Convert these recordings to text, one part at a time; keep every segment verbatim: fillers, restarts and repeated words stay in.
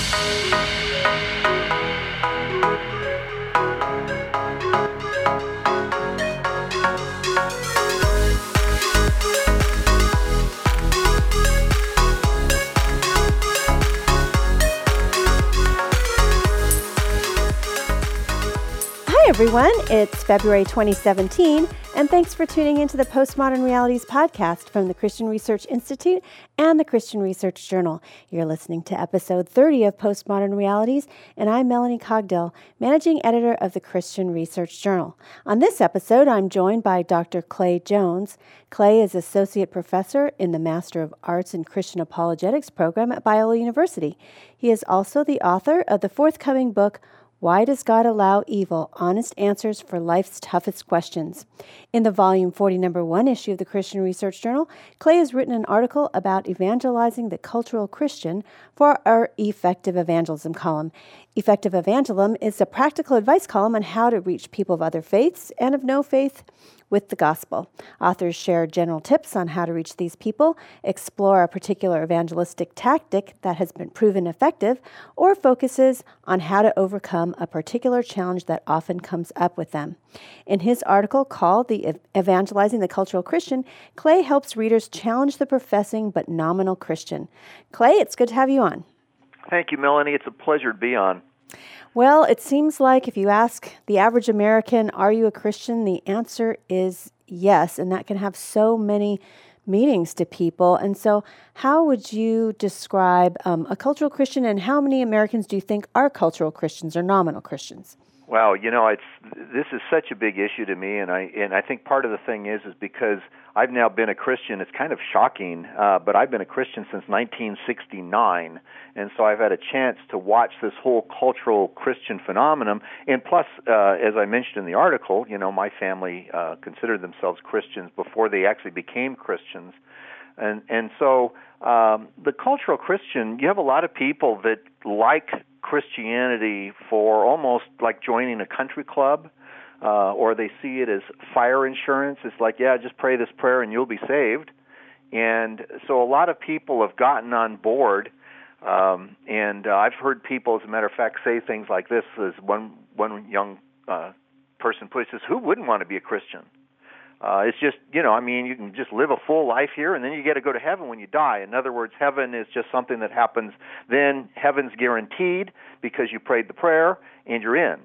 Hi, everyone. It's February twenty seventeen, and thanks for tuning into the Postmodern Realities podcast from the Christian Research Institute and the Christian Research Journal. You're listening to episode thirty of Postmodern Realities, and I'm Melanie Cogdill, managing editor of the Christian Research Journal. On this episode, I'm joined by Doctor Clay Jones. Clay is associate professor in the Master of Arts in Christian Apologetics program at Biola University. He is also the author of the forthcoming book, Why Does God Allow Evil? Honest Answers for Life's Toughest Questions. In the volume forty, number one issue of the Christian Research Journal, Clay has written an article about evangelizing the cultural Christian for our Effective Evangelism column. Effective Evangelism is a practical advice column on how to reach people of other faiths and of no faith with the gospel. Authors share general tips on how to reach these people, explore a particular evangelistic tactic that has been proven effective, or focuses on how to overcome a particular challenge that often comes up with them. In his article called The Evangelizing the Cultural Christian, Clay helps readers challenge the professing but nominal Christian. Clay, it's good to have you on. Thank you, Melanie. It's a pleasure to be on. Well, it seems like if you ask the average American, are you a Christian? The answer is yes, and that can have so many meanings to people. And so how would you describe um, a cultural Christian, and how many Americans do you think are cultural Christians or nominal Christians? Wow, you know, it's this is such a big issue to me, and I and I think part of the thing is is because I've now been a Christian. It's kind of shocking, uh, but I've been a Christian since nineteen sixty-nine, and so I've had a chance to watch this whole cultural Christian phenomenon. And plus, uh, as I mentioned in the article, you know, my family uh, considered themselves Christians before they actually became Christians. And and so um, the cultural Christian, you have a lot of people that like Christianity for almost like joining a country club, uh, or they see it as fire insurance. It's like, yeah, just pray this prayer and you'll be saved. And so a lot of people have gotten on board, um, and uh, I've heard people, as a matter of fact, say things like this. As one one young uh, person puts this, who wouldn't want to be a Christian? Uh, it's just, you know, I mean, you can just live a full life here, and then you get to go to heaven when you die. In other words, heaven is just something that happens. Then heaven's guaranteed because you prayed the prayer, and you're in.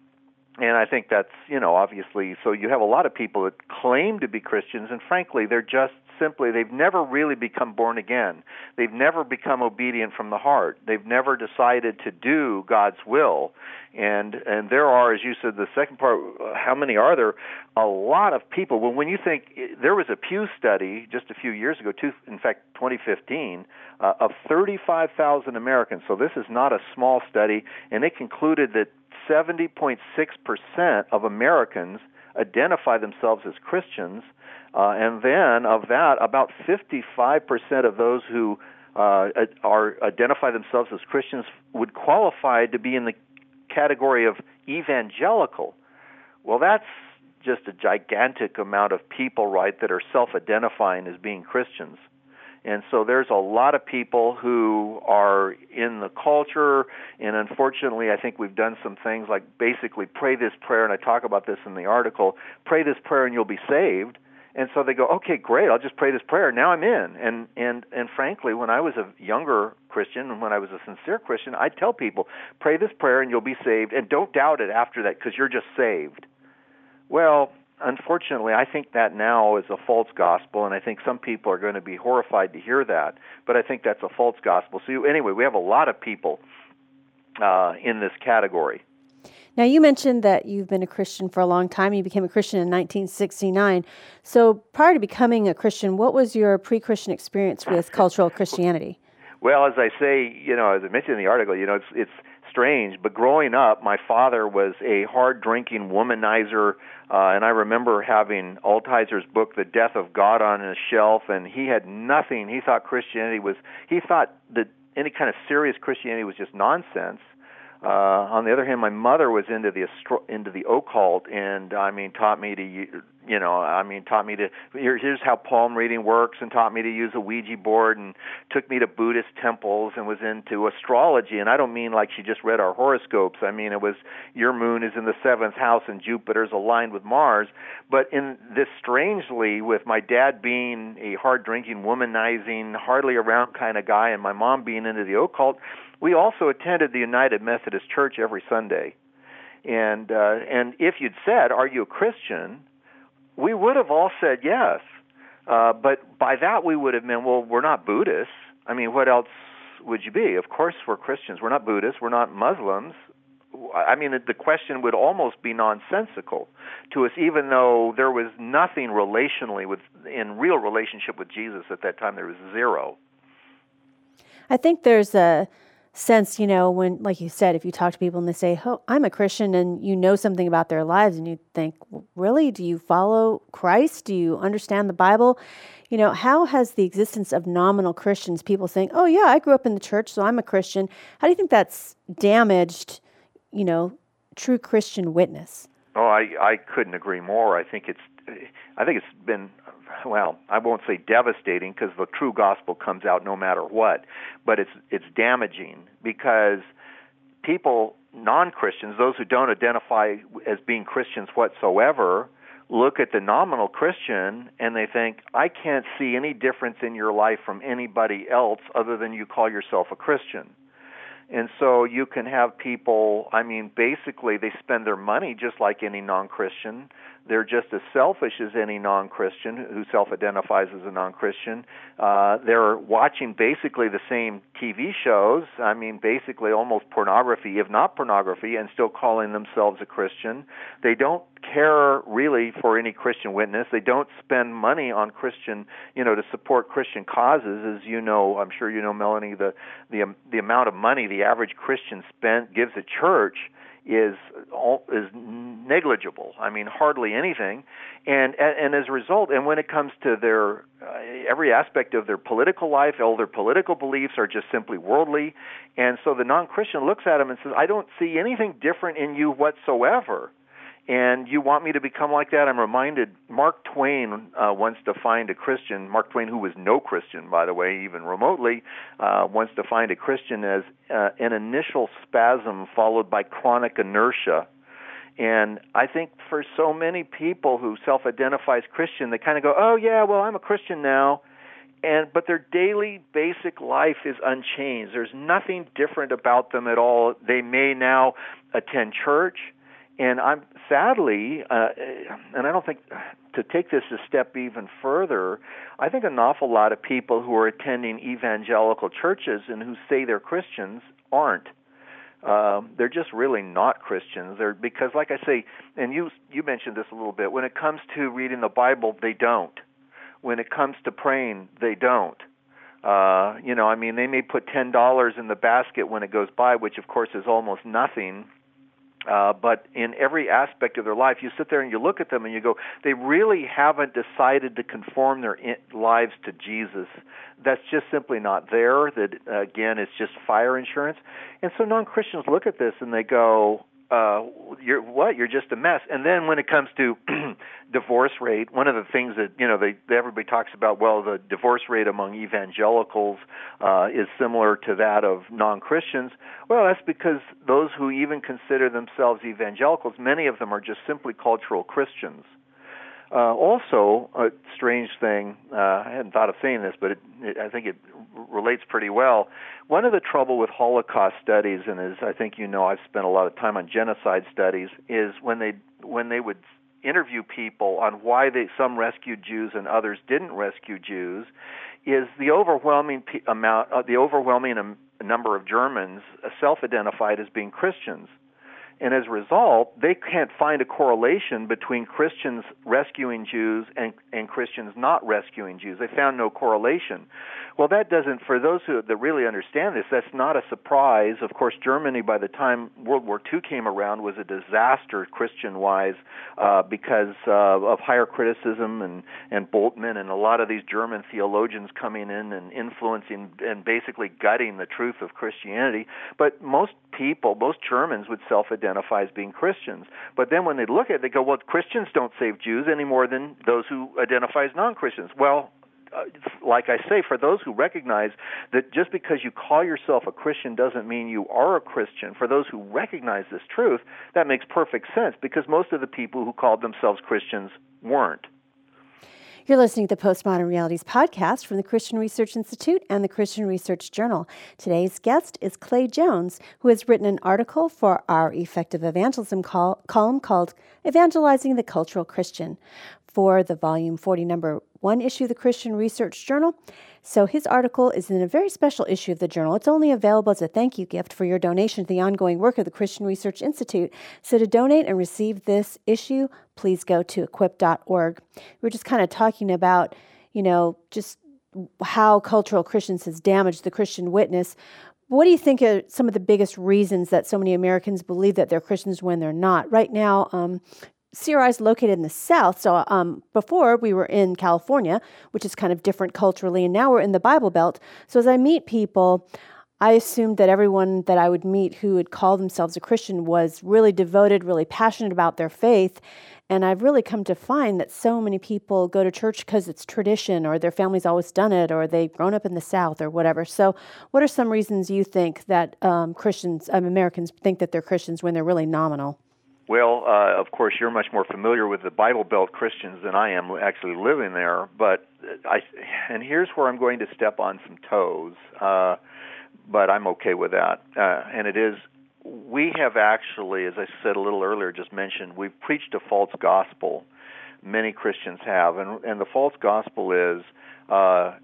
And I think that's, you know, obviously, so you have a lot of people that claim to be Christians, and frankly, they're just simply, they've never really become born again. They've never become obedient from the heart. They've never decided to do God's will. And and there are, as you said, the second part, how many are there? A lot of people. Well, when you think, there was a Pew study just a few years ago, two, in fact, twenty fifteen, uh, of thirty-five thousand Americans. So this is not a small study, and it concluded that seventy point six percent of Americans identify themselves as Christians, uh, and then of that, about fifty-five percent of those who uh, are identify themselves as Christians would qualify to be in the category of evangelical. Well, that's just a gigantic amount of people, right, that are self-identifying as being Christians. And so there's a lot of people who are in the culture, and unfortunately I think we've done some things like basically pray this prayer, and I talk about this in the article, pray this prayer and you'll be saved. And so they go, okay, great, I'll just pray this prayer, now I'm in. And and and frankly, when I was a younger Christian, and when I was a sincere Christian, I'd tell people, pray this prayer and you'll be saved, and don't doubt it after that because you're just saved. Well, unfortunately, I think that now is a false gospel, and I think some people are going to be horrified to hear that, but I think that's a false gospel. So anyway, we have a lot of people uh, in this category. Now, you mentioned that you've been a Christian for a long time. You became a Christian in nineteen sixty-nine. So prior to becoming a Christian, what was your pre-Christian experience with cultural Christianity? Well, as I say, you know, as I mentioned in the article, you know, it's it's strange, but growing up, my father was a hard-drinking womanizer, uh, and I remember having Altheiser's book, The Death of God, on his shelf, and he had nothing. He thought Christianity was, he thought that any kind of serious Christianity was just nonsense. Uh, on the other hand, my mother was into the astro- into the occult, and I mean, taught me to, you you know, I mean, taught me to, here, here's how palm reading works, and taught me to use a Ouija board, and took me to Buddhist temples, and was into astrology. And I don't mean like she just read our horoscopes. I mean, it was your moon is in the seventh house and Jupiter's aligned with Mars. But in this, strangely, with my dad being a hard-drinking, womanizing, hardly around kind of guy, and my mom being into the occult, we also attended the United Methodist Church every Sunday. And uh, and if you'd said, "Are you a Christian?" we would have all said yes. Uh, but by that we would have meant, well, we're not Buddhists. I mean, what else would you be? Of course we're Christians. We're not Buddhists. We're not Muslims. I mean, the question would almost be nonsensical to us, even though there was nothing relationally with, in real relationship with Jesus at that time. There was zero. I think there's a sense, you know, when, like you said, if you talk to people and they say, oh, I'm a Christian, and you know something about their lives, and you think, really, do you follow Christ? Do you understand the Bible? You know, how has the existence of nominal Christians, people saying, oh, yeah, I grew up in the church, so I'm a Christian. How do you think that's damaged, you know, true Christian witness? Oh, I, I couldn't agree more. I think it's, I think it's been, well, I won't say devastating, because the true gospel comes out no matter what, but it's it's damaging, because people, non-Christians, those who don't identify as being Christians whatsoever, look at the nominal Christian and they think, I can't see any difference in your life from anybody else other than you call yourself a Christian. And so you can have people, I mean, basically they spend their money just like any non-Christian. They're just as selfish as any non-Christian who self-identifies as a non-Christian. Uh, they're watching basically the same T V shows, I mean, basically almost pornography, if not pornography, and still calling themselves a Christian. They don't care really for any Christian witness. They don't spend money on Christian, you know, to support Christian causes. As you know, I'm sure you know, Melanie, the the the amount of money the average Christian spent gives a church is is negligible. I mean, hardly anything. And and as a result, and when it comes to their uh, every aspect of their political life, all their political beliefs are just simply worldly. And so the non-Christian looks at them and says, I don't see anything different in you whatsoever. And you want me to become like that? I'm reminded, Mark Twain uh, once defined a Christian, Mark Twain, who was no Christian, by the way, even remotely, uh, once defined a Christian as uh, an initial spasm followed by chronic inertia. And I think for so many people who self-identify as Christian, they kind of go, oh, yeah, well, I'm a Christian now. And but their daily basic life is unchanged. There's nothing different about them at all. They may now attend church. And I'm sadly, uh, and I don't think, to take this a step even further, I think an awful lot of people who are attending evangelical churches and who say they're Christians aren't. Um, they're just really not Christians. They're, because, like I say, and you you mentioned this a little bit, when it comes to reading the Bible, they don't. When it comes to praying, they don't. Uh, you know, I mean, they may put ten dollars in the basket when it goes by, which, of course, is almost nothing. Uh, but in every aspect of their life, you sit there and you look at them and you go, they really haven't decided to conform their in- lives to Jesus. That's just simply not there. That, uh, again, it's just fire insurance. And so non-Christians look at this and they go, uh, you're what? You're just a mess. And then when it comes to divorce rate, one of the things that, you know, they, everybody talks about, well, the divorce rate among evangelicals uh, is similar to that of non-Christians. Well, that's because those who even consider themselves evangelicals, many of them are just simply cultural Christians. Uh, also, a strange thing, uh, I hadn't thought of saying this, but it, it, I think it r- relates pretty well. One of the trouble with Holocaust studies, and as I think you know, I've spent a lot of time on genocide studies, is when they when they would interview people on why they some rescued Jews and others didn't rescue Jews, is the overwhelming p- amount, uh, the overwhelming um, number of Germans uh, self-identified as being Christians. And as a result, they can't find a correlation between Christians rescuing Jews and, and Christians not rescuing Jews. They found no correlation. Well, that doesn't, for those who that really understand this, that's not a surprise. Of course, Germany, by the time World War Two came around, was a disaster Christian-wise uh, because uh, of higher criticism and, and Boltzmann and a lot of these German theologians coming in and influencing and basically gutting the truth of Christianity. But most people, most Germans would self-identify identify as being Christians. But then when they look at it, they go, well, Christians don't save Jews any more than those who identify as non-Christians. Well, uh, like I say, for those who recognize that just because you call yourself a Christian doesn't mean you are a Christian, for those who recognize this truth, that makes perfect sense, because most of the people who called themselves Christians weren't. You're listening to the Postmodern Realities podcast from the Christian Research Institute and the Christian Research Journal. Today's guest is Clay Jones, who has written an article for our Effective Evangelism col- column called Evangelizing the Cultural Christian for the volume forty, number one issue of the Christian Research Journal. So his article is in a very special issue of the journal. It's only available as a thank you gift for your donation to the ongoing work of the Christian Research Institute. So to donate and receive this issue, please go to equip dot org. We're just kind of talking about, you know, just how cultural Christians has damaged the Christian witness. What do you think are some of the biggest reasons that so many Americans believe that they're Christians when they're not? Right now, um, C R I is located in the South, so um, before we were in California, which is kind of different culturally, and now we're in the Bible Belt. So as I meet people, I assumed that everyone that I would meet who would call themselves a Christian was really devoted, really passionate about their faith, and I've really come to find that so many people go to church because it's tradition, or their family's always done it, or they've grown up in the South, or whatever. So what are some reasons you think that um, Christians, um, Americans think that they're Christians when they're really nominal? Well, uh, of course, you're much more familiar with the Bible Belt Christians than I am actually living there. But I, and here's where I'm going to step on some toes, uh, but I'm okay with that. Uh, and it is, we have actually, as I said a little earlier, just mentioned, we've preached a false gospel. Many Christians have. And, and the false gospel is, uh,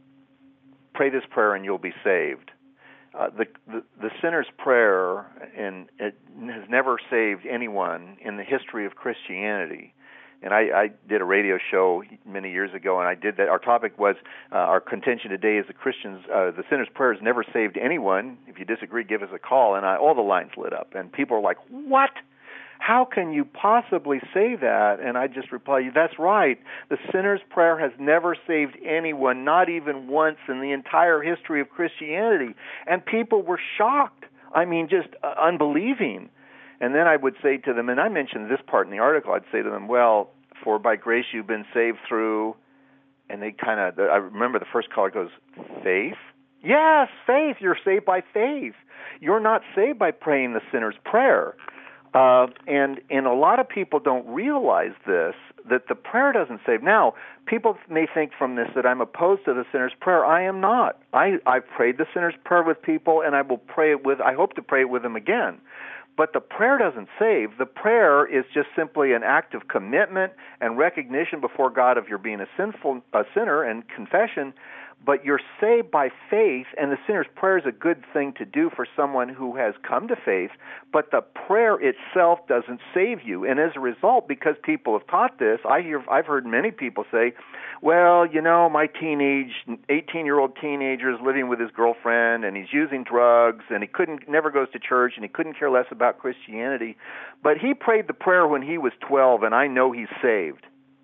pray this prayer and you'll be saved. Uh, the, the the sinner's prayer in, it has never saved anyone in the history of Christianity. And I, I did a radio show many years ago, and I did that. Our topic was, uh, our contention today is the Christians, uh, the sinner's prayer has never saved anyone. If you disagree, give us a call. And I, all the lines lit up, and people are like, what? How can you possibly say that? And I just reply, that's right. The sinner's prayer has never saved anyone, not even once in the entire history of Christianity. And people were shocked. I mean, just uh, unbelieving. And then I would say to them, and I mentioned this part in the article, I'd say to them, well, for by grace you've been saved through, and they kind of, I remember the first caller goes, faith? Yes, faith. You're saved by faith. You're not saved by praying the sinner's prayer. Uh, and and a lot of people don't realize this, that the prayer doesn't save. Now, people may think from this that I'm opposed to the sinner's prayer. I am not. I, I've prayed the sinner's prayer with people, and I will pray it with, I hope to pray it with them again. But the prayer doesn't save. The prayer is just simply an act of commitment and recognition before God of your being a sinful a sinner and confession. But you're saved by faith, and the sinner's prayer is a good thing to do for someone who has come to faith, but the prayer itself doesn't save you. And as a result, because people have taught this, I hear, I've heard many people say, well, you know, my teenage, eighteen-year-old teenager is living with his girlfriend, and he's using drugs, and he couldn't, never goes to church, and he couldn't care less about Christianity, but he prayed the prayer when he was twelve, and I know he's saved.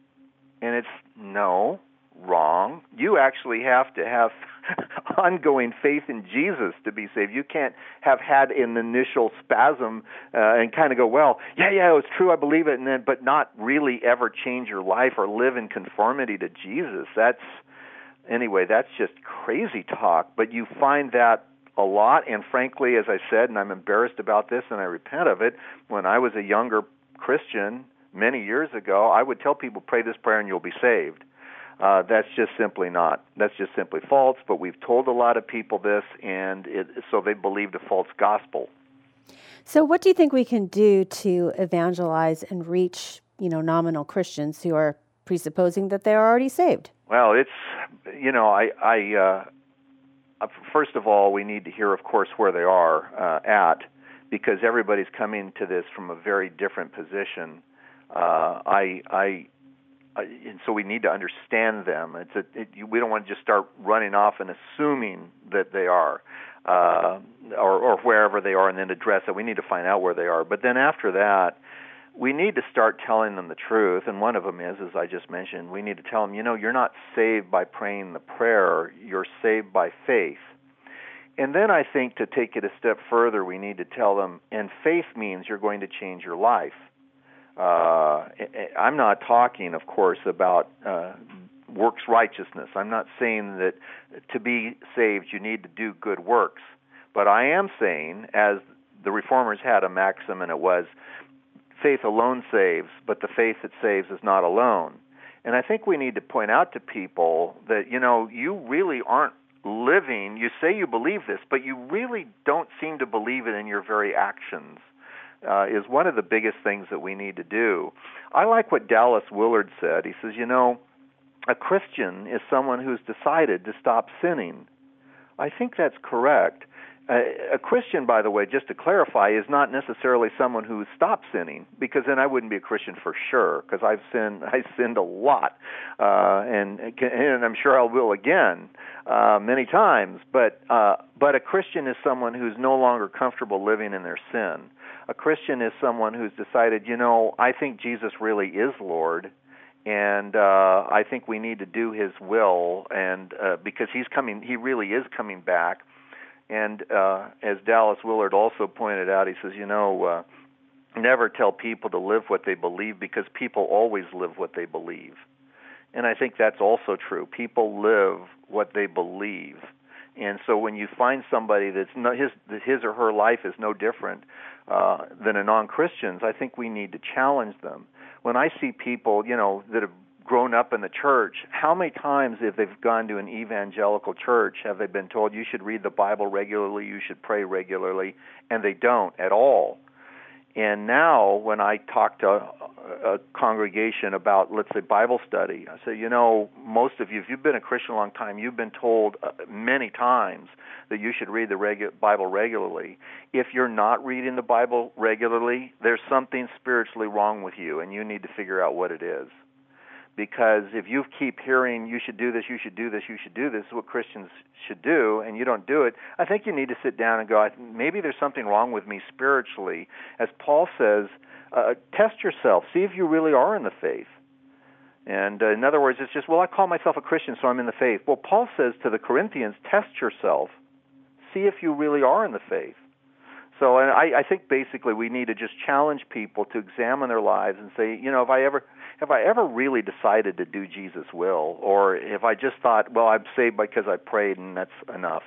And it's, no. Wrong. You actually have to have ongoing faith in Jesus to be saved. You can't have had an initial spasm uh, and kind of go, well, yeah, yeah, it's true, I believe it, and then, but not really ever change your life or live in conformity to Jesus. That's, anyway, that's just crazy talk. But you find that a lot, and frankly, as I said, and I'm embarrassed about this, and I repent of it, when I was a younger Christian many years ago, I would tell people, pray this prayer and you'll be saved. Uh, that's just simply not. That's just simply false, but we've told a lot of people this, and it, so they believed a false gospel. So what do you think we can do to evangelize and reach, you know, nominal Christians who are presupposing that they are already saved? Well, it's, you know, I, I uh, first of all, we need to hear, of course, where they are uh, at, because everybody's coming to this from a very different position. Uh, I, I, Uh, and so we need to understand them. It's a, it, we don't want to just start running off and assuming that they are, uh, or, or wherever they are, and then address it. We need to find out where they are. But then after that, we need to start telling them the truth. And one of them is, as I just mentioned, we need to tell them, you know, you're not saved by praying the prayer. You're saved by faith. And then I think to take it a step further, we need to tell them, and faith means you're going to change your life. Uh, I'm not talking, of course, about uh, works righteousness. I'm not saying that to be saved you need to do good works. But I am saying, as the Reformers had a maxim, and it was, faith alone saves, but the faith that saves is not alone. And I think we need to point out to people that, you know, you really aren't living, you say you believe this, but you really don't seem to believe it in your very actions, uh, is one of the biggest things that we need to do. I like what Dallas Willard said. He says, you know, a Christian is someone who's decided to stop sinning. I think that's correct. Uh, a Christian, by the way, just to clarify, is not necessarily someone who stopped sinning, because then I wouldn't be a Christian for sure, because I've sinned, I sinned a lot, uh, and and I'm sure I will again uh, many times. But uh, but a Christian is someone who's no longer comfortable living in their sin. A Christian is someone who's decided, you know, I think Jesus really is Lord, and uh, I think we need to do His will, and uh, because He's coming, He really is coming back. And uh, as Dallas Willard also pointed out, he says, you know, uh, never tell people to live what they believe, because people always live what they believe. And I think that's also true. People live what they believe. And so when you find somebody that's no, his his or her life is no different uh, than a non-Christian's, I think we need to challenge them. When I see people, you know, that have grown up in the church, how many times, if they've gone to an evangelical church, have they been told you should read the Bible regularly, you should pray regularly, and they don't at all. And now when I talk to a, a congregation about, let's say, Bible study, I say, you know, most of you, if you've been a Christian a long time, you've been told uh, many times that you should read the regu- Bible regularly. If you're not reading the Bible regularly, there's something spiritually wrong with you, and you need to figure out what it is. Because if you keep hearing, you should do this, you should do this, you should do this, is what Christians should do, and you don't do it, I think you need to sit down and go, maybe there's something wrong with me spiritually. As Paul says, uh, test yourself. See if you really are in the faith. And uh, in other words, it's just, well, I call myself a Christian, so I'm in the faith. Well, Paul says to the Corinthians, test yourself. See if you really are in the faith. So and I, I think basically we need to just challenge people to examine their lives and say, you know, if I ever have I ever really decided to do Jesus' will, or if I just thought, well, I'm saved because I prayed and that's enough.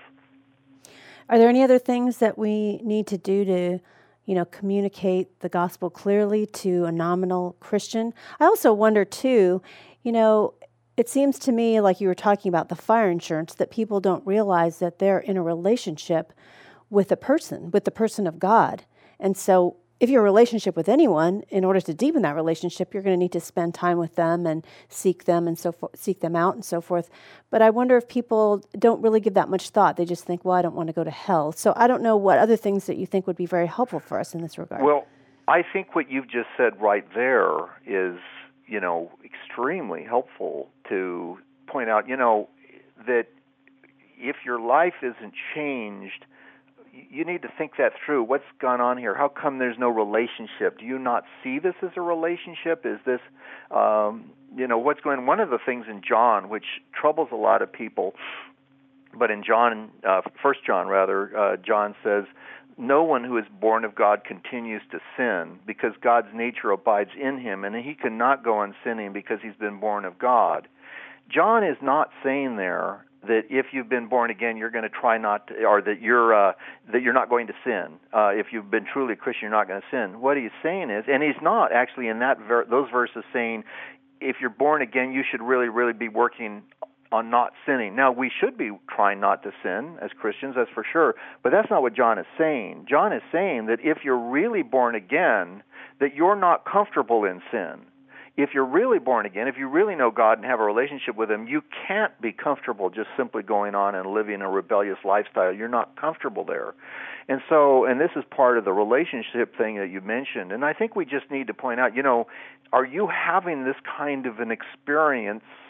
Are there any other things that we need to do to, you know, communicate the gospel clearly to a nominal Christian? I also wonder too, you know, it seems to me like you were talking about the fire insurance, that people don't realize that they're in a relationship with a person, with the person of God. And so if you're in a relationship with anyone, in order to deepen that relationship, you're going to need to spend time with them and seek them and so forth, seek them out and so forth. But I wonder if people don't really give that much thought. They just think, well, I don't want to go to hell. So I don't know what other things that you think would be very helpful for us in this regard. Well, I think what you've just said right there is, you know, extremely helpful to point out, you know, that if your life isn't changed, you need to think that through. What's gone on here? How come there's no relationship? Do you not see this as a relationship? Is this, um, you know, what's going on? One of the things in John, which troubles a lot of people, but in John, uh, First John rather, uh, John says, no one who is born of God continues to sin, because God's nature abides in him, and he cannot go on sinning because he's been born of God. John is not saying there that if you've been born again, you're going to try not to, or that you're uh, that you're not going to sin. Uh, if you've been truly a Christian, you're not going to sin. What he's saying is, and he's not actually in that ver- those verses saying, if you're born again, you should really, really be working on not sinning. Now, we should be trying not to sin as Christians, that's for sure, but that's not what John is saying. John is saying that if you're really born again, that you're not comfortable in sin. If you're really born again, if you really know God and have a relationship with him, you can't be comfortable just simply going on and living a rebellious lifestyle. You're not comfortable there. And so, and this is part of the relationship thing that you mentioned, and I think we just need to point out, you know, are you having this kind of an experience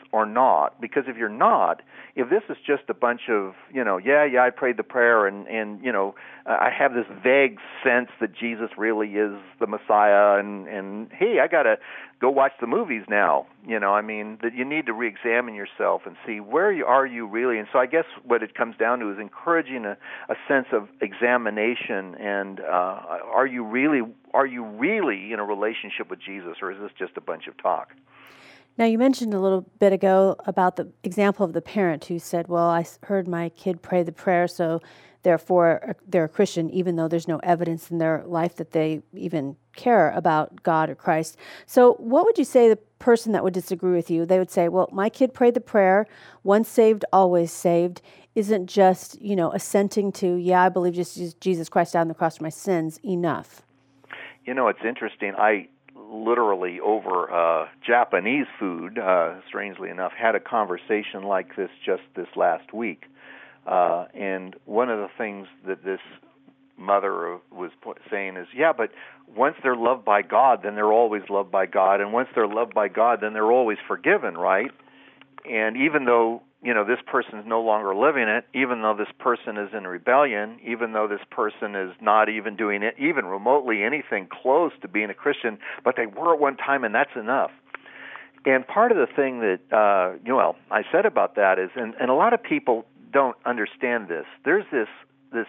or not. Because if you're not, if this is just a bunch of, you know, yeah, yeah, I prayed the prayer, and, and you know, I have this vague sense that Jesus really is the Messiah, and, and hey, I got to go watch the movies now. You know, I mean, that you need to re-examine yourself and see where you, are you really. And so I guess what it comes down to is encouraging a, a sense of examination, and uh, are you really are you really in a relationship with Jesus, or is this just a bunch of talk? Now, you mentioned a little bit ago about the example of the parent who said, well, I heard my kid pray the prayer, so therefore they're a Christian, even though there's no evidence in their life that they even care about God or Christ. So what would you say the person that would disagree with you? They would say, well, my kid prayed the prayer, once saved, always saved, isn't just, you know, assenting to, yeah, I believe just Jesus Christ died on the cross for my sins, enough. You know, it's interesting. I literally over uh, Japanese food, uh, strangely enough, had a conversation like this just this last week. Uh, and one of the things that this mother was saying is, yeah, but once they're loved by God, then they're always loved by God. And once they're loved by God, then they're always forgiven, right? And even though, you know, this person is no longer living it, even though this person is in rebellion, even though this person is not even doing it, even remotely anything close to being a Christian, but they were at one time, and that's enough. And part of the thing that, uh, you know, well, I said about that is, and, and a lot of people don't understand this, there's this this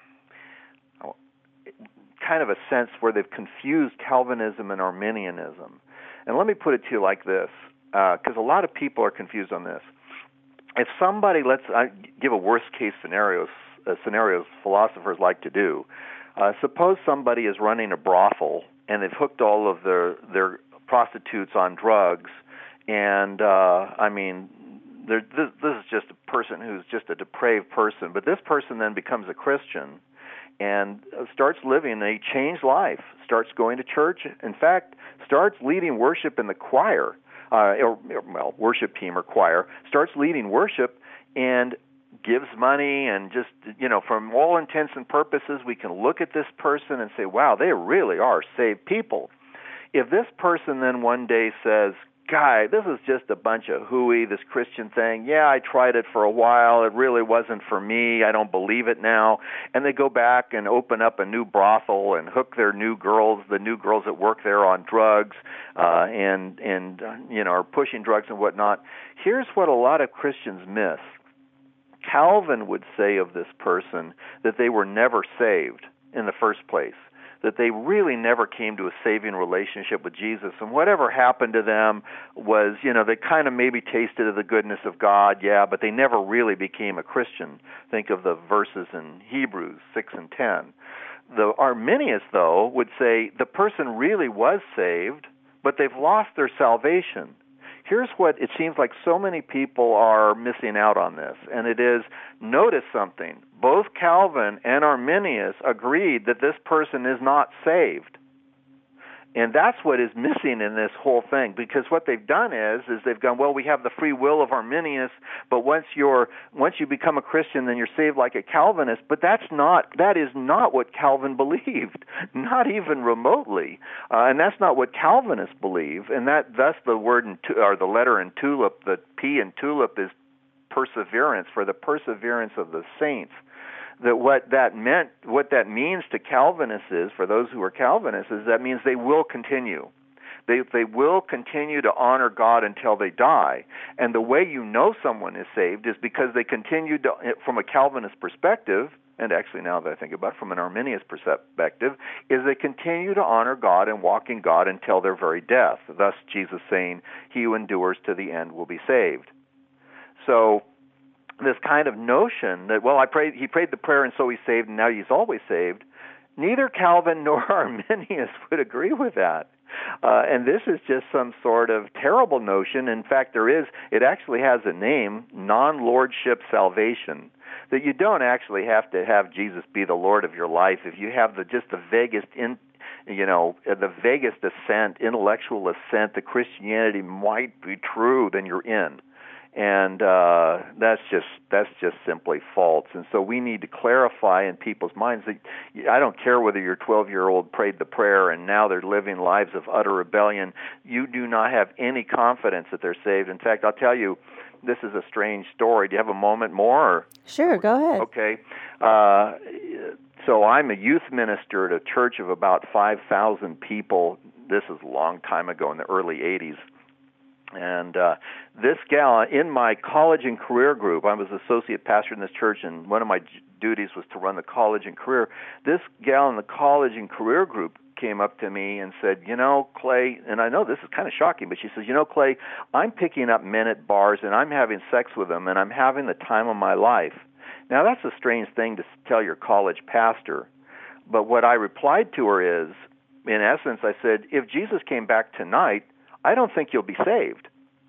oh, kind of a sense where they've confused Calvinism and Arminianism. And let me put it to you like this, because uh, a lot of people are confused on this. If somebody, let's uh, give a worst-case scenario, uh, scenarios philosophers like to do. Uh, suppose somebody is running a brothel, and they've hooked all of their, their prostitutes on drugs, and, uh, I mean, this, this is just a person who's just a depraved person, but this person then becomes a Christian and starts living a changed life, starts going to church, in fact, starts leading worship in the choir, Uh, or, well, worship team or choir, starts leading worship and gives money, and just, you know, from all intents and purposes, we can look at this person and say, wow, they really are saved people. If this person then one day says, Guy, this is just a bunch of hooey, this Christian thing. Yeah, I tried it for a while. It really wasn't for me. I don't believe it now. And they go back and open up a new brothel and hook their new girls, the new girls that work there, on drugs, uh, and, and uh, you know, are pushing drugs and whatnot. Here's what a lot of Christians miss. Calvin would say of this person that they were never saved in the first place, that they really never came to a saving relationship with Jesus. And whatever happened to them was, you know, they kind of maybe tasted of the goodness of God, yeah, but they never really became a Christian. Think of the verses in Hebrews six and ten. The Arminius, though, would say the person really was saved, but they've lost their salvation. Here's what it seems like so many people are missing out on this, and it is, notice something. Both Calvin and Arminius agreed that this person is not saved. And that's what is missing in this whole thing, because what they've done is, is they've gone, well, we have the free will of Arminius, but once you're, once you become a Christian, then you're saved like a Calvinist. But that's not, that is not what Calvin believed, not even remotely. Uh, and that's not what Calvinists believe. And that, thus the word, in, or the letter in tulip, the P in tulip is perseverance, for the perseverance of the saints. That what that meant, what that means to Calvinists is, for those who are Calvinists, is that means they will continue. They they will continue to honor God until they die. And the way you know someone is saved is because they continue to, from a Calvinist perspective, and actually now that I think about it, from an Arminius perspective, is they continue to honor God and walk in God until their very death. Thus Jesus saying, he who endures to the end will be saved. So this kind of notion that, well, I prayed, he prayed the prayer and so he's saved and now he's always saved, neither Calvin nor Arminius would agree with that. Uh, and this is just some sort of terrible notion. In fact, there is, it actually has a name, non-lordship salvation, that you don't actually have to have Jesus be the Lord of your life. If you have the just the vaguest in, you know, the vaguest assent, intellectual assent that Christianity might be true, then you're in. And uh, that's just that's just simply false. And so we need to clarify in people's minds that I don't care whether your twelve-year-old prayed the prayer and now they're living lives of utter rebellion. You do not have any confidence that they're saved. In fact, I'll tell you, this is a strange story. Do you have a moment more? Or? Sure, go ahead. Okay. Uh, so I'm a youth minister at a church of about five thousand people. This is a long time ago in the early eighties. And uh, this gal, in my college and career group, I was associate pastor in this church, and one of my duties was to run the college and career. This gal in the college and career group came up to me and said, you know, Clay, and I know this is kind of shocking, but she says, you know, Clay, I'm picking up men at bars, and I'm having sex with them, and I'm having the time of my life. Now, that's a strange thing to tell your college pastor, but what I replied to her is, in essence, I said, if Jesus came back tonight, I don't think you'll be saved,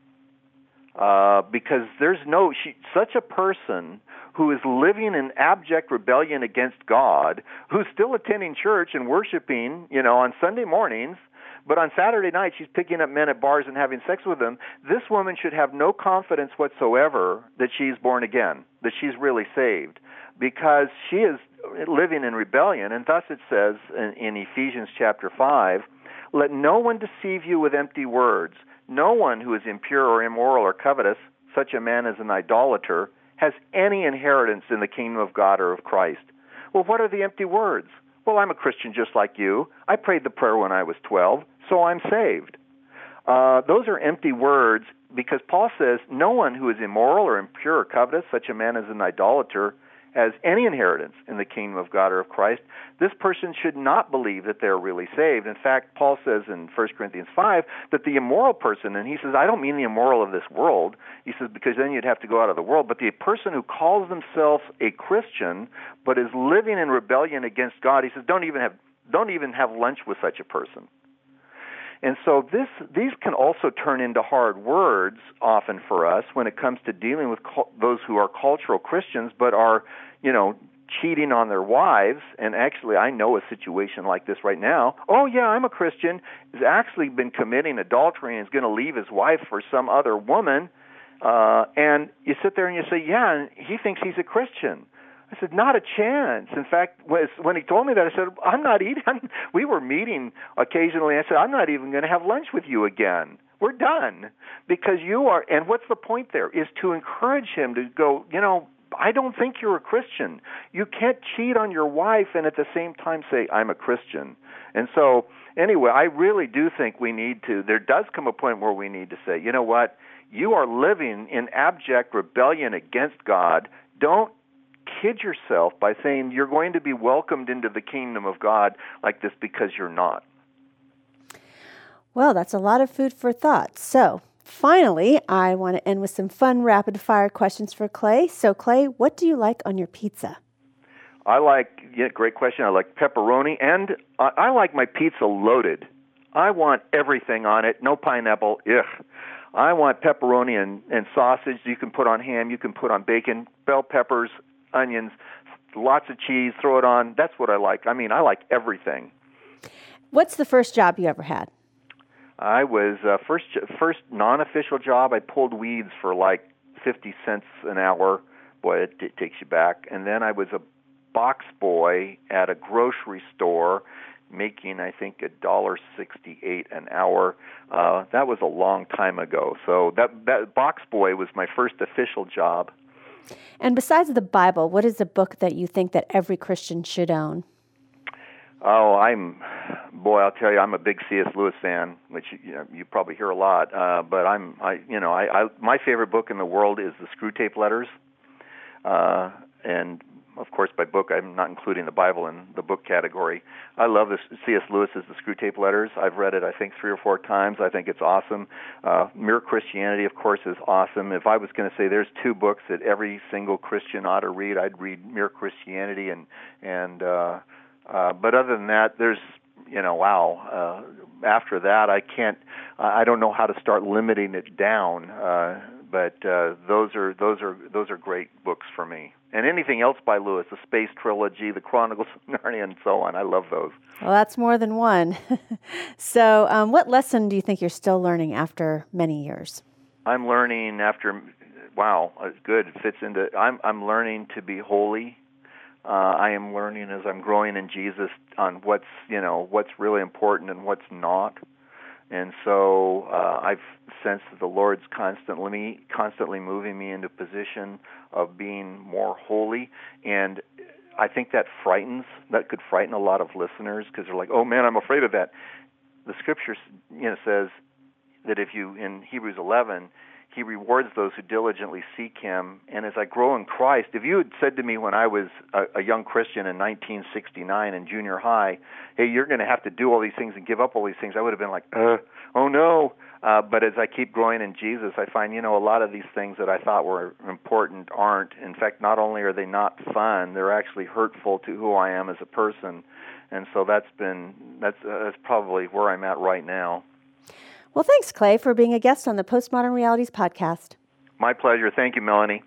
uh, because there's no she, such a person who is living in abject rebellion against God, who's still attending church and worshiping, you know, on Sunday mornings, but on Saturday night she's picking up men at bars and having sex with them. This woman should have no confidence whatsoever that she's born again, that she's really saved, because she is living in rebellion. And thus it says in, in Ephesians chapter five, let no one deceive you with empty words. No one who is impure or immoral or covetous, such a man as an idolater, has any inheritance in the kingdom of God or of Christ. Well, what are the empty words? Well, I'm a Christian just like you. I prayed the prayer when I was twelve, so I'm saved. Uh, those are empty words because Paul says no one who is immoral or impure or covetous, such a man as an idolater, has any inheritance in the kingdom of God or of Christ. This person should not believe that they're really saved. In fact, Paul says in First Corinthians five that the immoral person, and he says, I don't mean the immoral of this world. He says, because then you'd have to go out of the world. But the person who calls themselves a Christian but is living in rebellion against God, he says, don't even have don't even have lunch with such a person. And so this, these can also turn into hard words often for us when it comes to dealing with cu- those who are cultural Christians but are, you know, cheating on their wives. And actually, I know a situation like this right now. Oh, yeah, I'm a Christian. He's actually been committing adultery and is going to leave his wife for some other woman. Uh, and you sit there and you say, yeah, and he thinks he's a Christian. I said, not a chance. In fact, when he told me that, I said, I'm not eating. We were meeting occasionally. I said, I'm not even going to have lunch with you again. We're done. Because you are, and what's the point there, is to encourage him to go, you know, I don't think you're a Christian. You can't cheat on your wife and at the same time say, I'm a Christian. And so, anyway, I really do think we need to, there does come a point where we need to say, you know what, you are living in abject rebellion against God. Don't kid yourself by saying you're going to be welcomed into the kingdom of God like this because you're not. Well, that's a lot of food for thought. So finally, I want to end with some fun rapid-fire questions for Clay. So Clay, what do you like on your pizza? I like, yeah, great question. I like pepperoni, and I, I like my pizza loaded. I want everything on it, no pineapple, ugh. I want pepperoni and, and sausage. You can put on ham, you can put on bacon, bell peppers, onions, lots of cheese, throw it on. That's what I like. I mean, I like everything. What's the first job you ever had? I was uh, first first non-official job. I pulled weeds for like fifty cents an hour. Boy, it, it takes you back. And then I was a box boy at a grocery store, making I think a dollar sixty-eight an hour. Uh, that was a long time ago. So that that box boy was my first official job. And besides the Bible, what is a book that you think that every Christian should own? Oh, I'm, boy, I'll tell you, I'm a big C S Lewis fan, which you know, you probably hear a lot. Uh, but I'm, I, you know, I, I, my favorite book in the world is the Screwtape Letters, uh, and of course, by book, I'm not including the Bible in the book category. I love this C S Lewis's The Screwtape Letters. I've read it, I think, three or four times. I think it's awesome. Uh, Mere Christianity, of course, is awesome. If I was going to say there's two books that every single Christian ought to read, I'd read Mere Christianity. And and uh, uh, but other than that, there's, you know, wow. Uh, after that, I can't. I don't know how to start limiting it down. Uh, but uh, those are those are those are great books for me. And anything else by Lewis, the Space Trilogy, the Chronicles of Narnia, and so on. I love those. Well, that's more than one. So um, what lesson do you think you're still learning after many years? I'm learning after wow, it's good. It fits into. I'm I'm learning to be holy. Uh, I am learning as I'm growing in Jesus on what's you know what's really important and what's not. And so uh, I've sensed that the Lord's constantly constantly moving me into a position of being more holy. And I think that frightens, that could frighten a lot of listeners because they're like, oh man, I'm afraid of that. The Scripture you know, says that if you, in Hebrews eleven, He rewards those who diligently seek Him. And as I grow in Christ, if you had said to me when I was a, a young Christian in nineteen sixty-nine in junior high, hey, you're going to have to do all these things and give up all these things, I would have been like, uh, oh no. Uh, but as I keep growing in Jesus, I find, you know, a lot of these things that I thought were important aren't. In fact, not only are they not fun, they're actually hurtful to who I am as a person. And so that's been, that's, uh, that's probably where I'm at right now. Well, thanks, Clay, for being a guest on the Postmodern Realities podcast. My pleasure. Thank you, Melanie.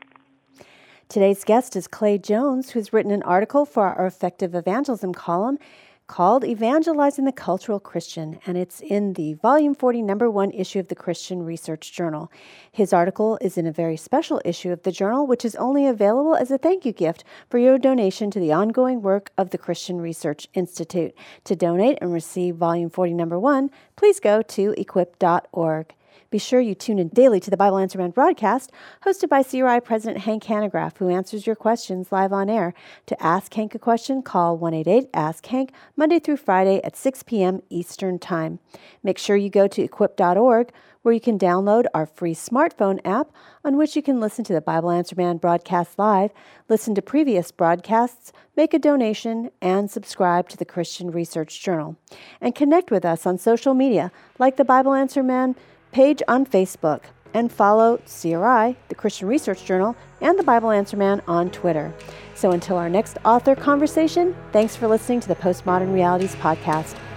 Today's guest is Clay Jones, who's written an article for our Effective Evangelism column called Evangelizing the Cultural Christian, and it's in the Volume forty, Number one issue of the Christian Research Journal. His article is in a very special issue of the journal, which is only available as a thank you gift for your donation to the ongoing work of the Christian Research Institute. To donate and receive Volume forty, Number one, please go to equip dot org. Be sure you tune in daily to the Bible Answer Man broadcast, hosted by C R I President Hank Hanegraaff, who answers your questions live on air. To ask Hank a question, call one eight eight ask hank, Monday through Friday at six p.m. Eastern Time. Make sure you go to equip dot org, where you can download our free smartphone app, on which you can listen to the Bible Answer Man broadcast live, listen to previous broadcasts, make a donation, and subscribe to the Christian Research Journal. And connect with us on social media, like the Bible Answer Man page on Facebook, and follow C R I, the Christian Research Journal, and the Bible Answer Man on Twitter. So until our next author conversation, thanks for listening to the Postmodern Realities podcast.